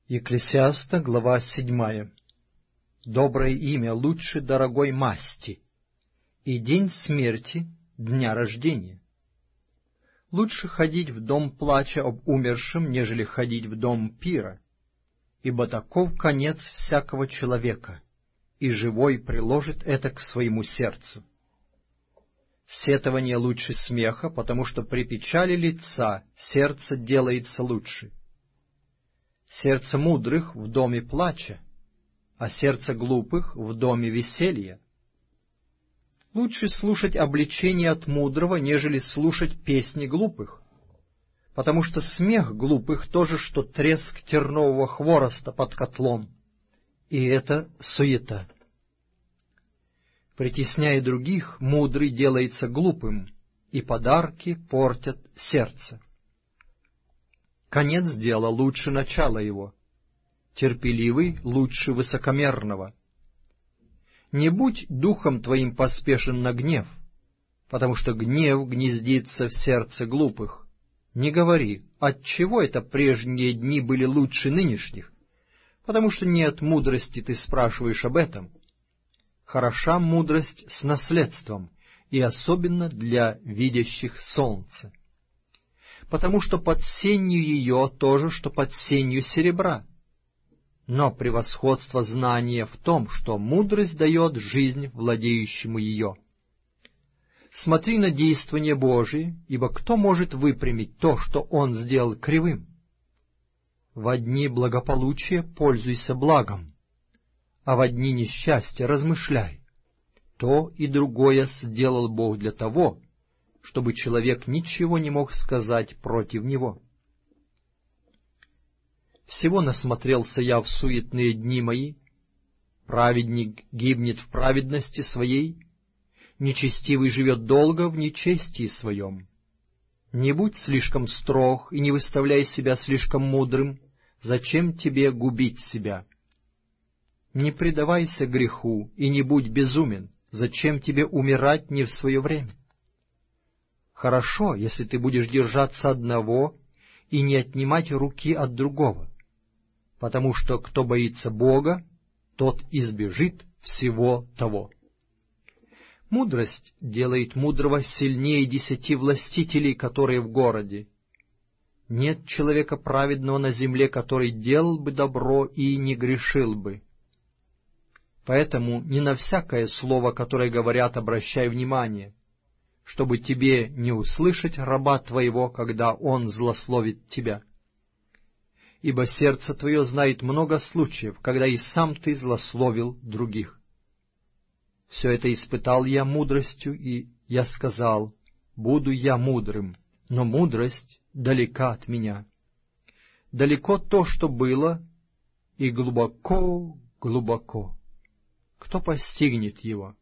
Екклесиаста, глава 7. Доброе имя лучше дорогой масти, и день смерти — дня рождения. Лучше ходить в дом плача об умершем, нежели ходить в дом пира, ибо таков конец всякого человека, и живой приложит это к своему сердцу. Сетование лучше смеха, потому что при печали лица сердце делается лучше. Сердце мудрых в доме плача, а сердце глупых в доме веселья. Лучше слушать обличение от мудрого, нежели слушать песни глупых, потому что смех глупых то же, что треск тернового хвороста под котлом, и это суета. Притесняя других, мудрый делается глупым, и подарки портят сердце. Конец дела лучше начала его, терпеливый лучше высокомерного. Не будь духом твоим поспешен на гнев, потому что гнев гнездится в сердце глупых. Не говори, отчего это прежние дни были лучше нынешних, потому что не от мудрости ты спрашиваешь об этом. Хороша мудрость с наследством, и особенно для видящих солнце, потому что под сенью ее то же, что под сенью серебра. Но превосходство знания в том, что мудрость дает жизнь владеющему ее. Смотри на действование Божие, ибо кто может выпрямить то, что Он сделал кривым? Во дни благополучия пользуйся благом, а во дни несчастья размышляй. То и другое сделал Бог для того, чтобы человек ничего не мог сказать против него. Всего насмотрелся я в суетные дни мои, праведник гибнет в праведности своей, нечестивый живет долго в нечестии своем. Не будь слишком строг и не выставляй себя слишком мудрым, зачем тебе губить себя? Не предавайся греху и не будь безумен, зачем тебе умирать не в свое время? Хорошо, если ты будешь держаться одного и не отнимать руки от другого, потому что кто боится Бога, тот избежит всего того. Мудрость делает мудрого сильнее 10 властителей, которые в городе. Нет человека праведного на земле, который делал бы добро и не грешил бы. Поэтому не на всякое слово, которое говорят, обращай внимание, чтобы тебе не услышать раба твоего, когда он злословит тебя. Ибо сердце твое знает много случаев, когда и сам ты злословил других. Все это испытал я мудростью, и я сказал, буду я мудрым, но мудрость далека от меня. Далеко то, что было, и глубоко, глубоко. Кто постигнет его?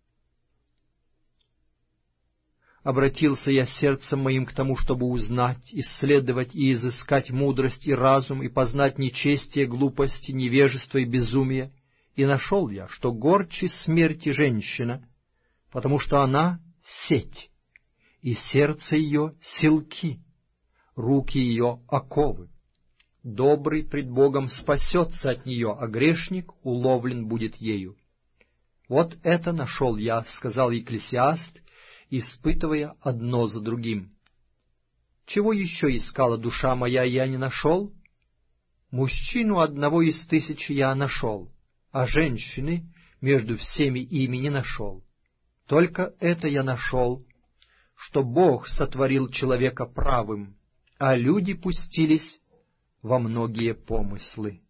Обратился я сердцем моим к тому, чтобы узнать, исследовать и изыскать мудрость и разум, и познать нечестие, глупости, невежество и безумие, и нашел я, что горче смерти женщина, потому что она — сеть, и сердце ее — селки, руки ее — оковы. Добрый пред Богом спасется от нее, а грешник уловлен будет ею. Вот это нашел я, — сказал Екклесиаст, испытывая одно за другим. Чего еще искала душа моя, я не нашел? Мужчину одного из 1000 я нашел, а женщины между всеми ими не нашел. Только это я нашел, что Бог сотворил человека правым, а люди пустились во многие помыслы.